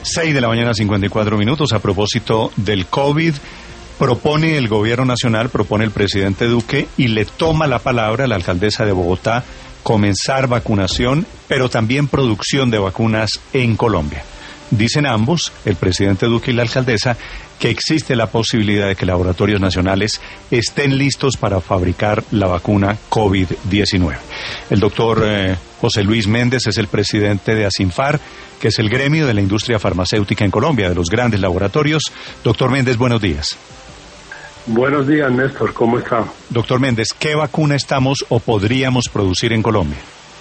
6:54 a.m. A propósito del COVID, propone el gobierno nacional, propone el presidente Duque y le toma la palabra a la alcaldesa de Bogotá comenzar vacunación, pero también producción de vacunas en Colombia. Dicen ambos, el presidente Duque y la alcaldesa, que existe la posibilidad de que laboratorios nacionales estén listos para fabricar la vacuna COVID-19. El doctor José Luis Méndez es el presidente de ASINFAR, que es el gremio de la industria farmacéutica en Colombia, de los grandes laboratorios. Doctor Méndez, buenos días. Buenos días, Néstor, ¿cómo está? Doctor Méndez, ¿qué vacuna estamos o podríamos producir en Colombia?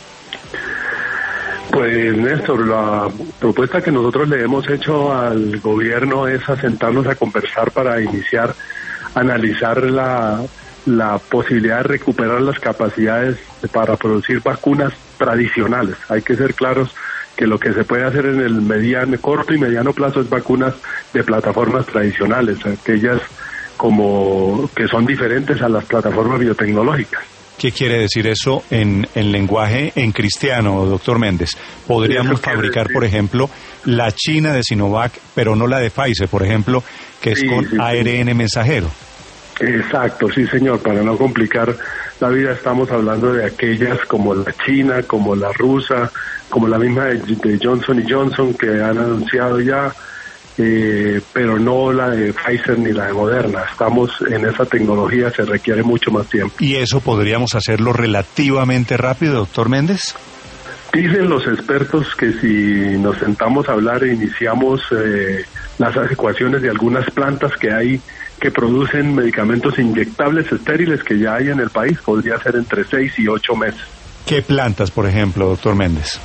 Pues, Néstor, la propuesta que nosotros le hemos hecho al gobierno es sentarnos a conversar para iniciar, analizar la posibilidad de recuperar las capacidades para producir vacunas tradicionales. Hay que ser claros que lo que se puede hacer en el corto y mediano plazo es vacunas de plataformas tradicionales, aquellas como que son diferentes a las plataformas biotecnológicas. ¿Qué quiere decir eso en lenguaje en cristiano, doctor Méndez? ¿Podríamos fabricar, por ejemplo, la China de Sinovac, pero no la de Pfizer, por ejemplo, que es con ARN mensajero? Exacto, sí, señor. Para no complicar la vida, estamos hablando de aquellas como la China, como la rusa, como la misma de Johnson & Johnson, que han anunciado ya, pero no la de Pfizer ni la de Moderna. Estamos en esa tecnología, se requiere mucho más tiempo. ¿Y eso podríamos hacerlo relativamente rápido, doctor Méndez? Dicen los expertos que si nos sentamos a hablar e iniciamos las adecuaciones de algunas plantas que hay que producen medicamentos inyectables estériles que ya hay en el país, podría ser entre 6 y 8 meses. ¿Qué plantas, por ejemplo, doctor Méndez?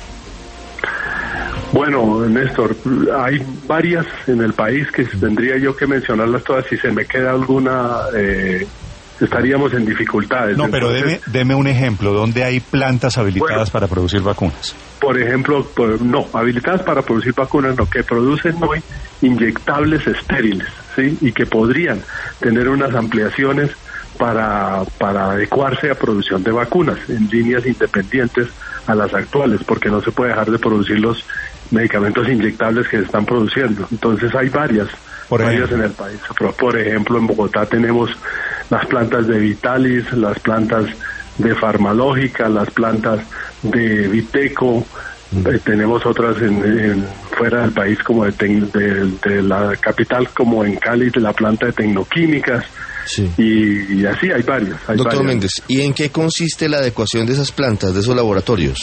Bueno, Néstor, hay varias en el país que tendría yo que mencionarlas todas. Si se me queda alguna, estaríamos en dificultades. No, pero deme un ejemplo. ¿Dónde hay plantas habilitadas para producir vacunas? Por ejemplo, no, habilitadas para producir vacunas, no, que producen hoy inyectables estériles, ¿sí? Y que podrían tener unas ampliaciones para adecuarse a producción de vacunas en líneas independientes a las actuales, porque no se puede dejar de producir los medicamentos inyectables que se están produciendo. Entonces hay varias en el país. Por ejemplo, en Bogotá tenemos las plantas de Vitalis, las plantas de Farmalógica, las plantas de Viteco, tenemos otras fuera del país como de la capital, como en Cali, de la planta de Tecnoquímicas. Sí. Y así hay varias. Doctor Méndez, ¿y en qué consiste la adecuación de esas plantas, de esos laboratorios?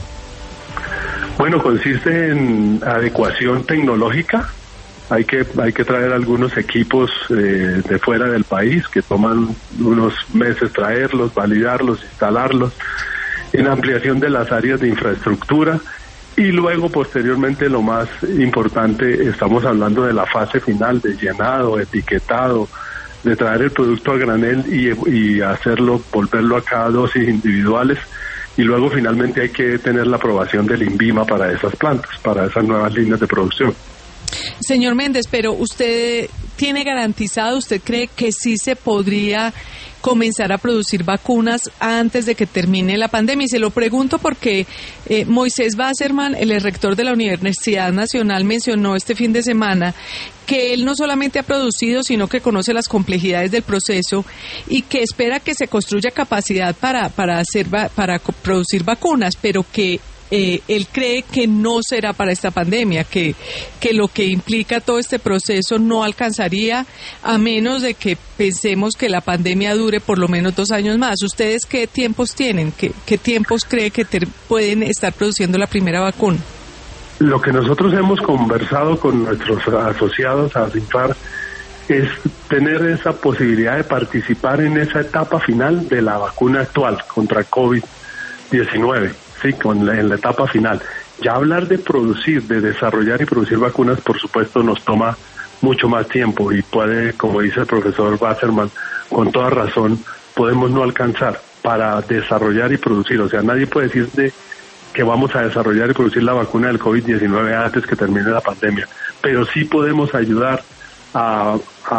Bueno, consiste en adecuación tecnológica. Hay que traer algunos equipos de fuera del país que toman unos meses traerlos, validarlos, instalarlos, en ampliación de las áreas de infraestructura y luego posteriormente lo más importante, estamos hablando de la fase final de llenado, etiquetado, de traer el producto a granel y hacerlo, volverlo a cada dosis individuales. Y luego finalmente hay que tener la aprobación del INVIMA para esas plantas, para esas nuevas líneas de producción. Señor Méndez, pero usted tiene garantizado, ¿usted cree que sí se podría comenzar a producir vacunas antes de que termine la pandemia? Y se lo pregunto porque Moisés Wasserman, el rector de la Universidad Nacional, mencionó este fin de semana que él no solamente ha producido, sino que conoce las complejidades del proceso y que espera que se construya capacidad para producir vacunas, pero que él cree que no será para esta pandemia, que lo que implica todo este proceso no alcanzaría a menos de que pensemos que la pandemia dure por lo menos 2 años más. ¿Ustedes qué tiempos tienen? ¿Qué tiempos cree que pueden estar produciendo la primera vacuna? Lo que nosotros hemos conversado con nuestros asociados a ASINFAR es tener esa posibilidad de participar en esa etapa final de la vacuna actual contra COVID-19. Sí, en la etapa final. Ya hablar de producir, de desarrollar y producir vacunas, por supuesto, nos toma mucho más tiempo y puede, como dice el profesor Wasserman, con toda razón, podemos no alcanzar para desarrollar y producir. O sea, nadie puede decir que vamos a desarrollar y producir la vacuna del COVID-19 antes que termine la pandemia, pero sí podemos ayudar a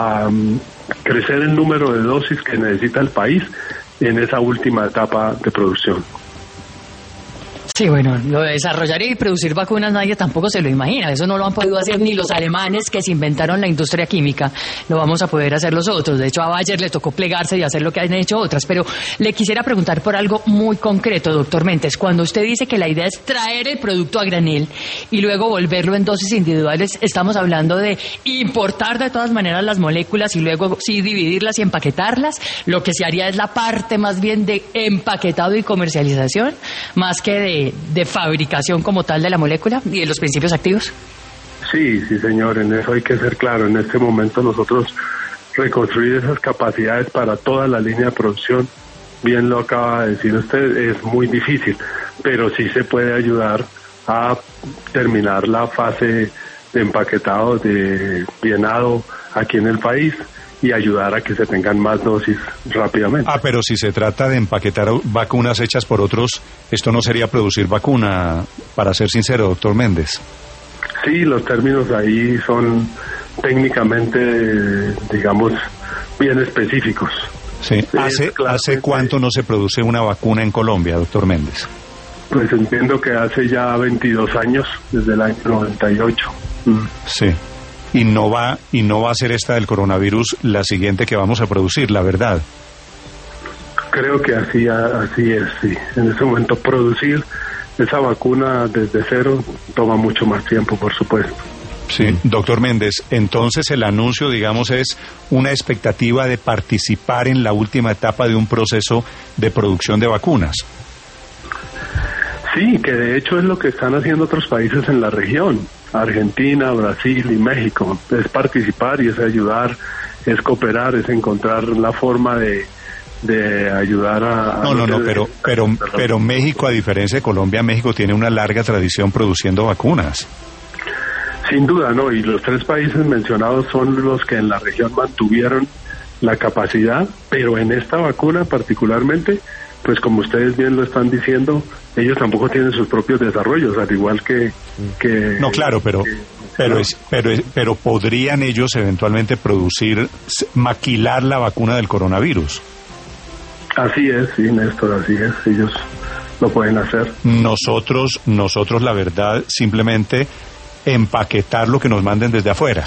crecer el número de dosis que necesita el país en esa última etapa de producción. Sí, bueno, lo de desarrollar y producir vacunas nadie tampoco se lo imagina. Eso no lo han podido hacer ni los alemanes que se inventaron la industria química. Lo vamos a poder hacer los otros. De hecho, a Bayer le tocó plegarse y hacer lo que han hecho otras. Pero le quisiera preguntar por algo muy concreto, doctor Méndez. Cuando usted dice que la idea es traer el producto a granel y luego volverlo en dosis individuales, ¿estamos hablando de importar de todas maneras las moléculas y luego sí dividirlas y empaquetarlas? Lo que se haría es la parte más bien de empaquetado y comercialización, más que de fabricación como tal de la molécula y de los principios activos. Sí, señor, en eso hay que ser claro. En este momento nosotros reconstruir esas capacidades para toda la línea de producción, bien lo acaba de decir usted, es muy difícil, pero sí se puede ayudar a terminar la fase de empaquetado, de llenado aquí en el país y ayudar a que se tengan más dosis rápidamente. Pero si se trata de empaquetar vacunas hechas por otros, ¿esto no sería producir vacuna, para ser sincero, doctor Méndez? Sí, los términos ahí son técnicamente, digamos, bien específicos. Sí. ¿Hace cuánto no se produce una vacuna en Colombia, doctor Méndez? Pues entiendo que hace ya 22 años, desde el año 98. Sí. Y no va a ser esta del coronavirus la siguiente que vamos a producir, la verdad. Creo que así es, sí. En ese momento producir esa vacuna desde cero toma mucho más tiempo, por supuesto. Sí, doctor Méndez, entonces el anuncio, digamos, es una expectativa de participar en la última etapa de un proceso de producción de vacunas. Sí, que de hecho es lo que están haciendo otros países en la región. Argentina, Brasil y México. Es participar y es ayudar, es cooperar, es encontrar la forma de ayudar a... Pero México, a diferencia de Colombia, México tiene una larga tradición produciendo vacunas. Sin duda, ¿no? Y los tres países mencionados son los que en la región mantuvieron la capacidad, pero en esta vacuna particularmente, pues como ustedes bien lo están diciendo, ellos tampoco tienen sus propios desarrollos, al igual que no, claro, pero podrían ellos eventualmente maquilar la vacuna del coronavirus. Así es, sí, Néstor, así es, ellos lo pueden hacer. Nosotros, la verdad, simplemente empaquetar lo que nos manden desde afuera.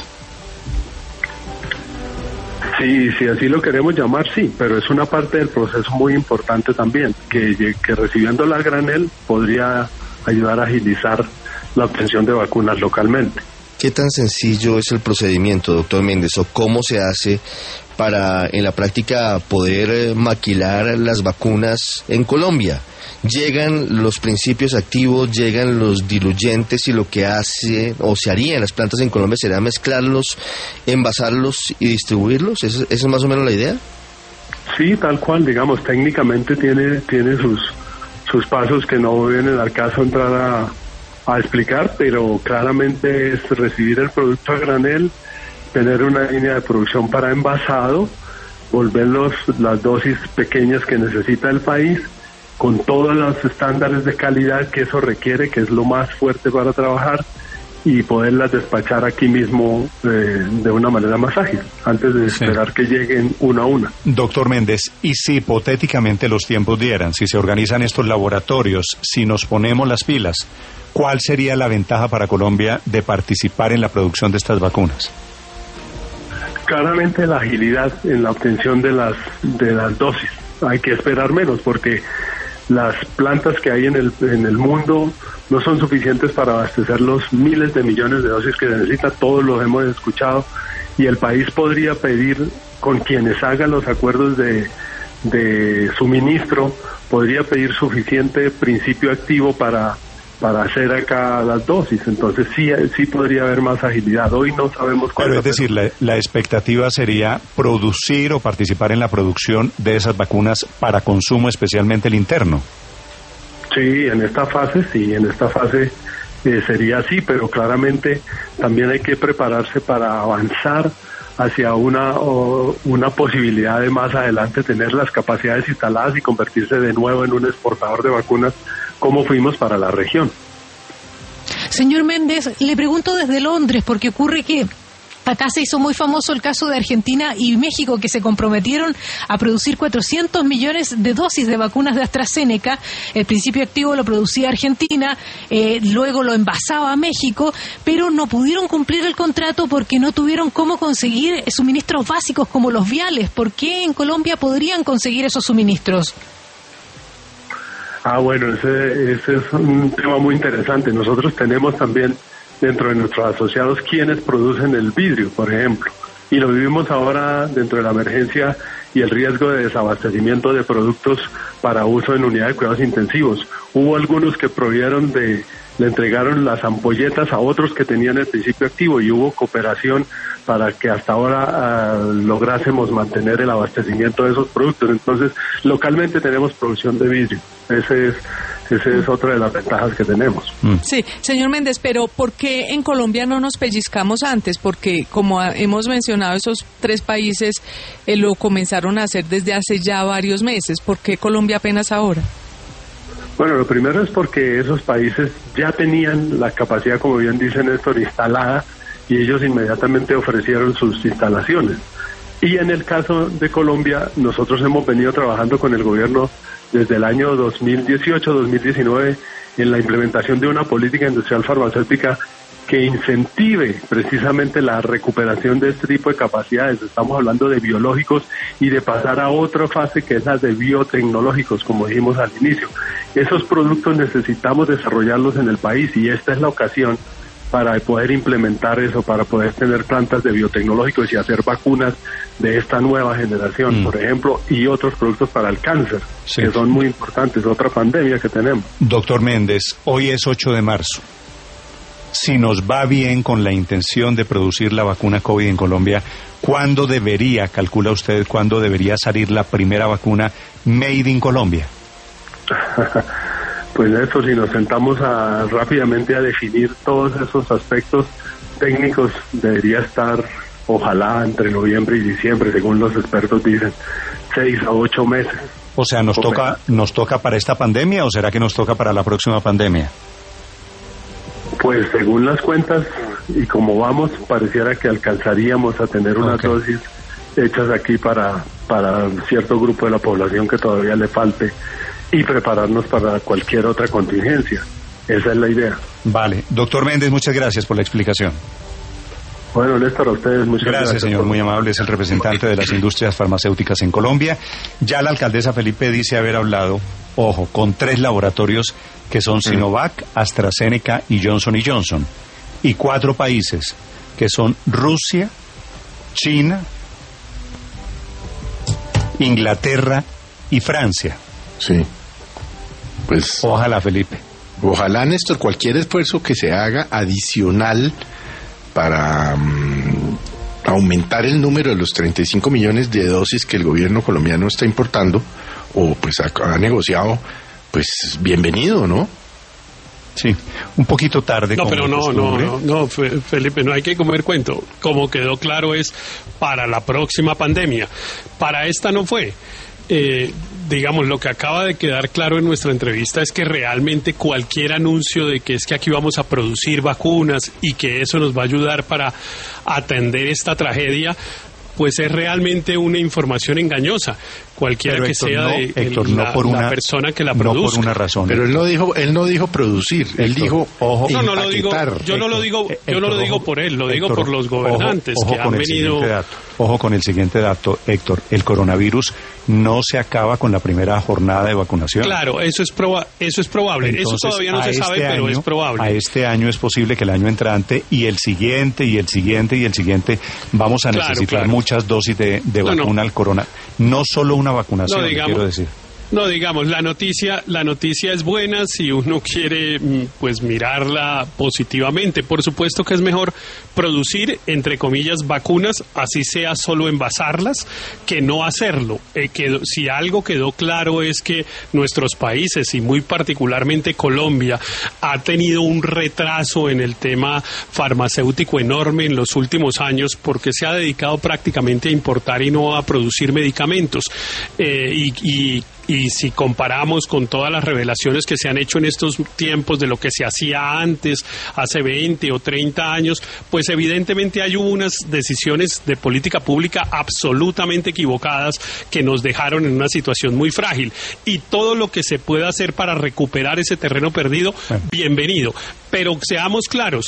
Sí, si así lo queremos llamar, sí, pero es una parte del proceso muy importante también, que recibiéndola a granel podría ayudar a agilizar la obtención de vacunas localmente. ¿Qué tan sencillo es el procedimiento, doctor Méndez, o cómo se hace para en la práctica poder maquilar las vacunas en Colombia? Llegan los principios activos, llegan los diluyentes y lo que hace o se haría en las plantas en Colombia será mezclarlos, envasarlos y distribuirlos. ¿Esa es más o menos la idea? Sí, tal cual, digamos, técnicamente tiene sus pasos que no vienen al caso entrar a explicar, pero claramente es recibir el producto a granel, tener una línea de producción para envasado, volver las dosis pequeñas que necesita el país, con todos los estándares de calidad que eso requiere, que es lo más fuerte para trabajar, y poderlas despachar aquí mismo de una manera más ágil, antes de esperar que lleguen una a una. Doctor Méndez, y si hipotéticamente los tiempos dieran, si se organizan estos laboratorios, si nos ponemos las pilas, ¿cuál sería la ventaja para Colombia de participar en la producción de estas vacunas? Claramente la agilidad en la obtención de las dosis. Hay que esperar menos porque las plantas que hay en el mundo no son suficientes para abastecer los miles de millones de dosis que se necesita, todos los hemos escuchado, y el país podría pedir con quienes hagan los acuerdos de suministro, podría pedir suficiente principio activo para hacer acá las dosis, entonces sí podría haber más agilidad. Hoy no sabemos cuál. Pero es decir, la expectativa sería producir o participar en la producción de esas vacunas para consumo, especialmente el interno. Sí, en esta fase sería así, pero claramente también hay que prepararse para avanzar hacia una posibilidad de más adelante tener las capacidades instaladas y convertirse de nuevo en un exportador de vacunas como fuimos para la región. Señor Méndez, le pregunto desde Londres, porque ocurre que Acá se hizo muy famoso el caso de Argentina y México, que se comprometieron a producir 400 millones de dosis de vacunas de AstraZeneca. El principio activo lo producía Argentina, luego lo envasaba México, pero no pudieron cumplir el contrato porque no tuvieron cómo conseguir suministros básicos como los viales. ¿Por qué en Colombia podrían conseguir esos suministros? Bueno, ese es un tema muy interesante. Nosotros tenemos también dentro de nuestros asociados quienes producen el vidrio, por ejemplo, y lo vivimos ahora dentro de la emergencia y el riesgo de desabastecimiento de productos para uso en unidades de cuidados intensivos. Hubo algunos que le entregaron las ampolletas a otros que tenían el principio activo y hubo cooperación para que hasta ahora lográsemos mantener el abastecimiento de esos productos. Entonces, localmente tenemos producción de vidrio. Esa es otra de las ventajas que tenemos. Sí, señor Méndez, pero ¿por qué en Colombia no nos pellizcamos antes? Porque, como hemos mencionado, esos 3 países lo comenzaron a hacer desde hace ya varios meses. ¿Por qué Colombia apenas ahora? Bueno, lo primero es porque esos países ya tenían la capacidad, como bien dice Néstor, instalada, y ellos inmediatamente ofrecieron sus instalaciones. Y en el caso de Colombia, nosotros hemos venido trabajando con el gobierno desde el año 2018-2019 en la implementación de una política industrial farmacéutica que incentive precisamente la recuperación de este tipo de capacidades. Estamos hablando de biológicos y de pasar a otra fase que es la de biotecnológicos, como dijimos al inicio. Esos productos necesitamos desarrollarlos en el país y esta es la ocasión para poder implementar eso, para poder tener plantas de biotecnológicos y hacer vacunas de esta nueva generación, por ejemplo, y otros productos para el cáncer, que son muy importantes, otra pandemia que tenemos. Doctor Méndez, hoy es 8 de marzo. Si nos va bien con la intención de producir la vacuna COVID en Colombia, ¿cuándo calcula usted, cuándo debería salir la primera vacuna made in Colombia? Pues eso, si nos sentamos rápidamente a definir todos esos aspectos técnicos, debería estar, ojalá, entre noviembre y diciembre, según los expertos dicen, 6 a 8 meses. O sea, ¿nos toca para esta pandemia o será que nos toca para la próxima pandemia? Pues según las cuentas y como vamos, pareciera que alcanzaríamos a tener unas dosis hechas aquí para cierto grupo de la población que todavía le falte y prepararnos para cualquier otra contingencia. Esa es la idea. Vale. Doctor Méndez, muchas gracias por la explicación. Bueno, Néstor, a ustedes muchas gracias. Gracias, señor, muy amable. Es el representante de las industrias farmacéuticas en Colombia. Ya la alcaldesa Felipe dice haber hablado, ojo, con 3 laboratorios que son Sinovac, AstraZeneca y Johnson & Johnson. Y 4 países que son Rusia, China, Inglaterra y Francia. Sí. Pues ojalá, Felipe. Ojalá, Néstor, cualquier esfuerzo que se haga adicional para aumentar el número de los 35 millones de dosis que el gobierno colombiano está importando o pues ha negociado, pues bienvenido, ¿no? Sí, un poquito tarde. No, pero no, Felipe, no hay que comer cuento. Como quedó claro es para la próxima pandemia. Para esta no fue. Digamos, lo que acaba de quedar claro en nuestra entrevista es que realmente cualquier anuncio de que es que aquí vamos a producir vacunas y que eso nos va a ayudar para atender esta tragedia, pues es realmente una información engañosa, cualquiera pero, Héctor, que sea la persona que la produzca. No por una razón. Pero él no dijo producir, Héctor, él dijo ojo. Yo no lo digo por él, lo digo por los gobernantes que han venido. Ojo con el siguiente dato, Héctor, el coronavirus no se acaba con la primera jornada de vacunación. Claro, eso es probable. Entonces, eso todavía no se sabe, pero es probable. A este año es posible que el año entrante y el siguiente y el siguiente y el siguiente vamos a necesitar muchas dosis de vacuna al corona. No solo una vacunación, quiero decir. No, digamos, la noticia es buena si uno quiere pues mirarla positivamente. Por supuesto que es mejor producir, entre comillas, vacunas, así sea solo envasarlas, que no hacerlo. Que si algo quedó claro es que nuestros países, y muy particularmente Colombia, ha tenido un retraso en el tema farmacéutico enorme en los últimos años porque se ha dedicado prácticamente a importar y no a producir medicamentos. Y y si comparamos con todas las revelaciones que se han hecho en estos tiempos de lo que se hacía antes, hace 20 o 30 años, pues evidentemente hay unas decisiones de política pública absolutamente equivocadas que nos dejaron en una situación muy frágil. Y todo lo que se pueda hacer para recuperar ese terreno perdido, bienvenido. Pero seamos claros,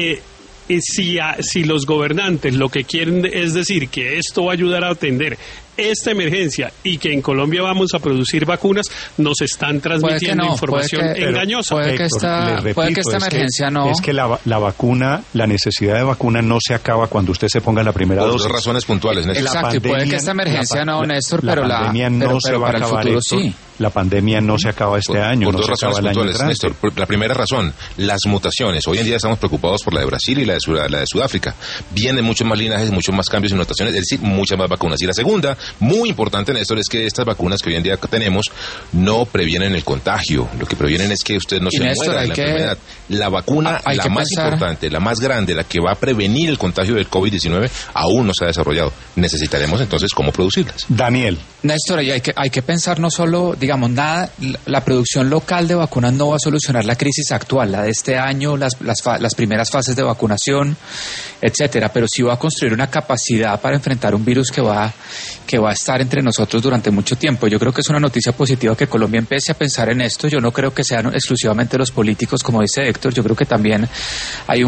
si los gobernantes lo que quieren es decir que esto va a ayudar a atender esta emergencia y que en Colombia vamos a producir vacunas, nos están transmitiendo información engañosa. Puede que esta emergencia no... Es que la vacuna, la necesidad de vacuna no se acaba cuando usted se ponga la primera dosis. Por dos razones puntuales, Néstor. Exacto, y puede que esta emergencia no, Néstor, pero la pandemia no se va a acabar, sí. La pandemia no se acaba este año. Por no dos se razones acaba el puntuales, año Néstor. La primera razón, las mutaciones. Hoy en día estamos preocupados por la de Brasil y la de Sudáfrica. Vienen muchos más linajes, muchos más cambios y mutaciones, es decir, muchas más vacunas. Y la segunda, muy importante, Néstor, es que estas vacunas que hoy en día tenemos no previenen el contagio. Lo que previenen es que usted no se muera de la enfermedad. La vacuna, la más importante, la más grande, la que va a prevenir el contagio del COVID-19, aún no se ha desarrollado. Necesitaremos entonces cómo producirlas. Daniel. Néstor, hay que pensar no solo, digamos, la producción local de vacunas no va a solucionar la crisis actual, la de este año, las primeras fases de vacunación, etcétera, pero sí va a construir una capacidad para enfrentar un virus que va a estar entre nosotros durante mucho tiempo. Yo creo que es una noticia positiva que Colombia empiece a pensar en esto. Yo no creo que sean exclusivamente los políticos, como dice Héctor. Yo creo que también hay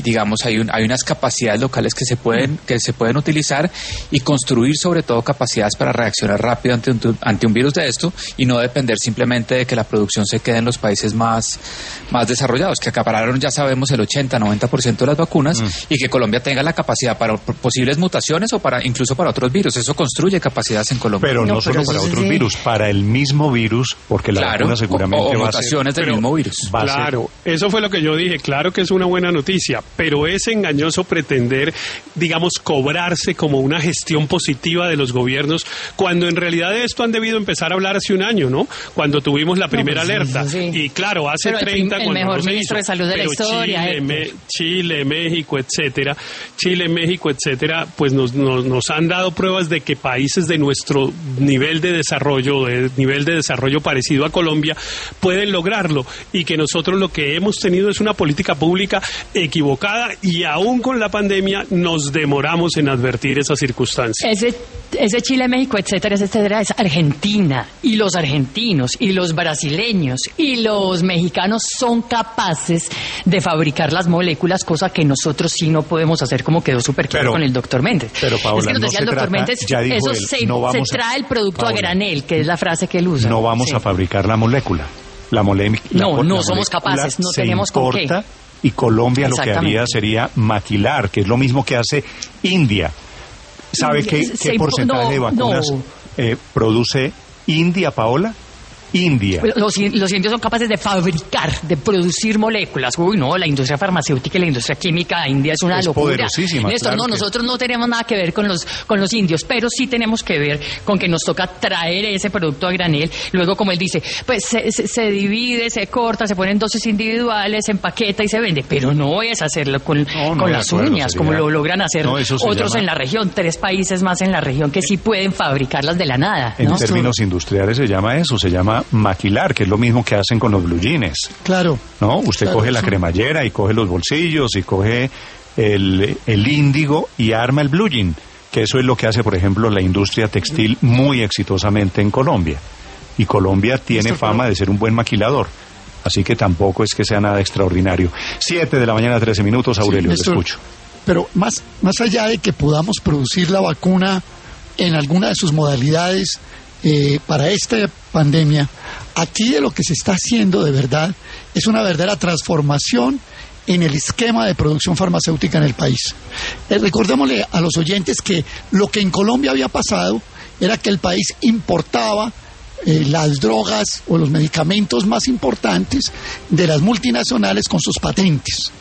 unas capacidades locales que se pueden utilizar y construir sobre todo capacidades para reaccionar rápido ante un virus de esto y no depender simplemente de que la producción se quede en los países más desarrollados, que acapararon, ya sabemos, el 80-90% de las vacunas y que Colombia tenga la capacidad para posibles mutaciones o incluso para otros virus. Eso construye capacidades en Colombia. Pero no solo para otros virus, para el mismo virus, porque la vacuna seguramente va a ser... mutaciones del mismo virus. Claro, eso fue lo que yo dije. Claro que es una buena noticia, pero es engañoso pretender, digamos, cobrarse como una gestión positiva de los gobiernos, cuando en realidad de esto han debido empezar a hablar hace un año, ¿no? Cuando tuvimos la primera alerta. Sí. Y claro, hace 30 el cuando mejor no se ministro hizo. de salud de la Pero historia. Chile, México, etcétera, pues nos han dado pruebas de que países de nuestro nivel de desarrollo parecido a Colombia, pueden lograrlo, y que nosotros lo que hemos tenido es una política pública equivocada, y aún con la pandemia nos demoramos en advertir esas circunstancias. Ese Chile, México, etcétera, es Argentina, y los argentinos, y los brasileños, y los mexicanos son capaces de fabricar las moléculas, cosa que nosotros sí no podemos hacer, como quedó súper claro con el doctor Méndez. Pero Paola, es que nos decía el doctor Méndez, eso se trae el producto a granel, que es la frase que él usa. No vamos a fabricar la molécula. No somos capaces, no tenemos con qué. Y Colombia lo que haría sería maquilar, que es lo mismo que hace India. ¿Sabe qué porcentaje de vacunas produce India, Paola? India. Los indios son capaces de fabricar, de producir moléculas. Uy, no, la industria farmacéutica y la industria química de India es una locura. Poderosísima. Néstor, claro, nosotros no tenemos nada que ver con los indios, pero sí tenemos que ver con que nos toca traer ese producto a granel. Luego, como él dice, pues se divide, se corta, se ponen dosis individuales, se empaqueta y se vende. Pero no es hacerlo con las uñas, como lo logran hacer otros en la región. 3 países más en la región que sí pueden fabricarlas de la nada. En términos industriales se llama eso, se llama maquilar, que es lo mismo que hacen con los blue jeans. Claro. ¿No? Usted coge la cremallera y coge los bolsillos y coge el índigo y arma el blue jean, que eso es lo que hace, por ejemplo, la industria textil muy exitosamente en Colombia. Y Colombia tiene fama de ser un buen maquilador. Así que tampoco es que sea nada extraordinario. 7:13 a.m, Aurelio, le escucho. Pero más allá de que podamos producir la vacuna en alguna de sus modalidades para esta pandemia, aquí de lo que se está haciendo de verdad es una verdadera transformación en el esquema de producción farmacéutica en el país. Recordémosle a los oyentes que lo que en Colombia había pasado era que el país importaba las drogas o los medicamentos más importantes de las multinacionales con sus patentes.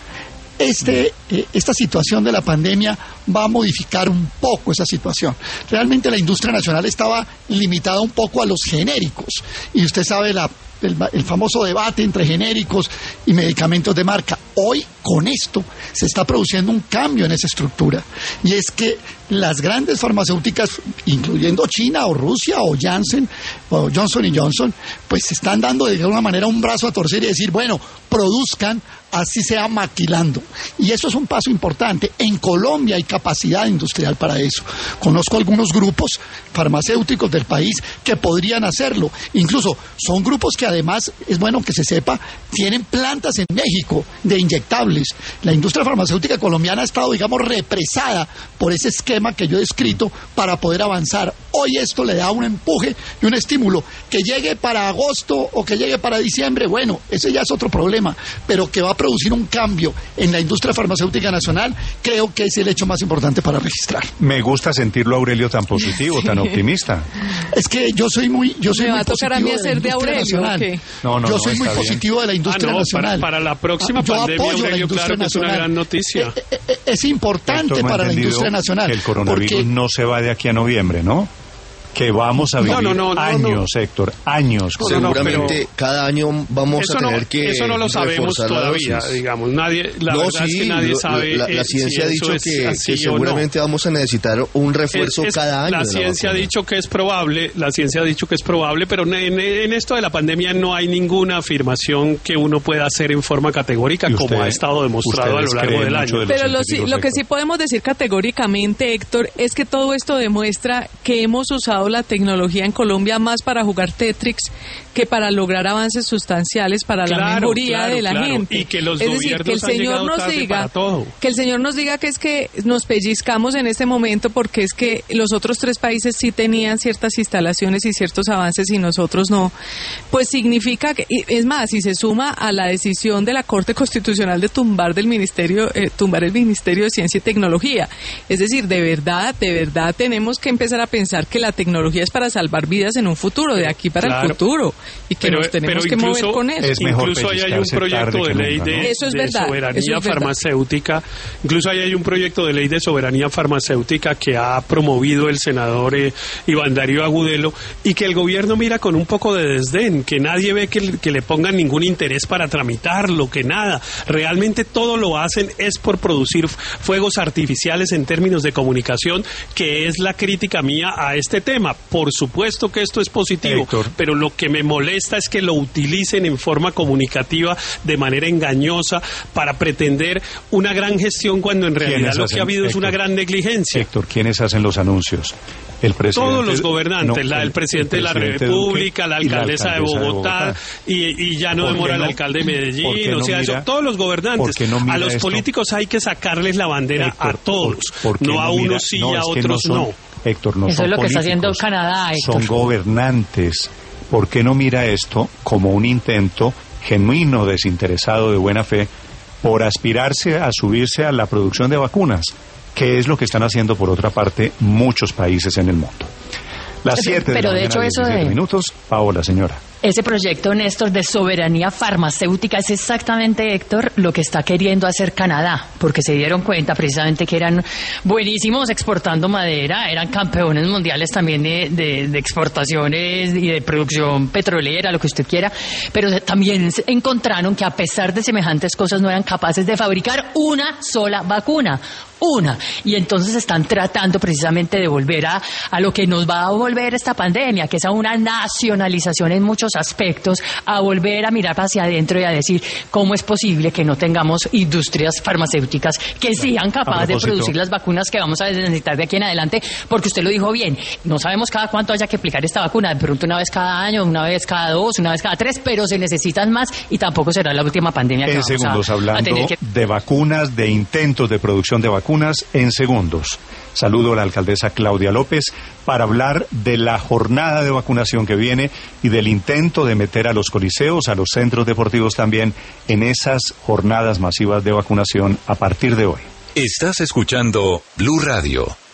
Esta situación de la pandemia va a modificar un poco esa situación. Realmente la industria nacional estaba limitada un poco a los genéricos, y usted sabe la el famoso debate entre genéricos y medicamentos de marca. Hoy, con esto, se está produciendo un cambio en esa estructura. Y es que las grandes farmacéuticas, incluyendo China o Rusia o Janssen o Johnson & Johnson, pues se están dando de alguna manera un brazo a torcer y decir, bueno, produzcan, así sea maquilando. Y eso es un paso importante. En Colombia hay capacidad industrial para eso. Conozco algunos grupos farmacéuticos del país que podrían hacerlo. Incluso son grupos que además, es bueno que se sepa, tienen plantas en México de inyectables. La industria farmacéutica colombiana ha estado, digamos, represada por ese esquema que yo he descrito para poder avanzar. Hoy esto le da un empuje y un estímulo. Que llegue para agosto o que llegue para diciembre, bueno, ese ya es otro problema, pero que va a producir un cambio en la industria farmacéutica nacional, creo que es el hecho más importante para registrar. Me gusta sentirlo, Aurelio, tan positivo, tan optimista. Es que yo soy muy positivo a tocar a mí hacer de Aurelio, nacional. Yo soy muy positivo de la industria nacional. Para la próxima pandemia, Aurelio, claro que es una gran noticia. Es importante para la industria nacional. Que el coronavirus no se va de aquí a noviembre, ¿no? Que vamos a vivir años, Héctor, años. Seguramente cada año vamos a tener que eso no lo sabemos todavía, digamos. Nadie, la verdad es que nadie sabe. La ciencia ha dicho que seguramente vamos a necesitar un refuerzo cada año. La ciencia ha dicho que es probable, pero en esto de la pandemia no hay ninguna afirmación que uno pueda hacer en forma categórica, como ha estado demostrado a lo largo del año. Pero lo que sí podemos decir categóricamente, Héctor, es que todo esto demuestra que hemos usado la tecnología en Colombia más para jugar Tetris que para lograr avances sustanciales para la mejoría de la gente. Y que los es decir, que el Señor nos diga que es que nos pellizcamos en este momento porque es que los otros 3 países sí tenían ciertas instalaciones y ciertos avances y nosotros no, pues significa que, es más, si se suma a la decisión de la Corte Constitucional de tumbar el Ministerio de Ciencia y Tecnología. Es decir, de verdad tenemos que empezar a pensar que la tecnología es para salvar vidas en un futuro, de aquí para el futuro, y que nos tenemos que mover con eso. Incluso ahí hay un proyecto de ley de soberanía farmacéutica. Incluso ahí hay un proyecto de ley de soberanía farmacéutica que ha promovido el senador Iván Darío Agudelo y que el gobierno mira con un poco de desdén, que nadie ve que le pongan ningún interés para tramitarlo, que nada. Realmente todo lo hacen es por producir fuegos artificiales en términos de comunicación, que es la crítica mía a este tema. Por supuesto que esto es positivo, Héctor, pero lo que me molesta es que lo utilicen en forma comunicativa de manera engañosa para pretender una gran gestión cuando en realidad lo que ha habido es una gran negligencia. Héctor, ¿quiénes hacen los anuncios? El presidente, todos los gobernantes, el presidente de la República, la alcaldesa de Bogotá, y ya no demora el alcalde de Medellín, todos los gobernantes. A los políticos hay que sacarles la bandera, Héctor, a todos, no a unos sí y a otros no. Héctor, no eso son es lo políticos, que está haciendo Canadá, Héctor. Son gobernantes. ¿Por qué no mira esto como un intento genuino, desinteresado, de buena fe, por aspirarse a subirse a la producción de vacunas, que es lo que están haciendo, por otra parte, muchos países en el mundo? Las 7 de la mañana, 17 minutos. Paola, señora. Ese proyecto, Néstor, de soberanía farmacéutica es exactamente, Héctor, lo que está queriendo hacer Canadá, porque se dieron cuenta precisamente que eran buenísimos exportando madera, eran campeones mundiales también de exportaciones y de producción petrolera, lo que usted quiera, pero también encontraron que a pesar de semejantes cosas no eran capaces de fabricar una sola vacuna. Y entonces están tratando precisamente de volver a lo que nos va a volver esta pandemia, que es a una nacionalización en muchos aspectos, a volver a mirar hacia adentro y a decir cómo es posible que no tengamos industrias farmacéuticas que sean capaces de producir las vacunas que vamos a necesitar de aquí en adelante, porque usted lo dijo bien, no sabemos cada cuánto haya que aplicar esta vacuna, de pronto una vez cada año, una vez cada 2, una vez cada 3, pero se necesitan más y tampoco será la última pandemia que vamos a tener que... de vacunas, de intentos de producción de vacunas, en segundos. Saludo a la alcaldesa Claudia López para hablar de la jornada de vacunación que viene y del intento de meter a los coliseos, a los centros deportivos también, en esas jornadas masivas de vacunación a partir de hoy. Estás escuchando Blue Radio.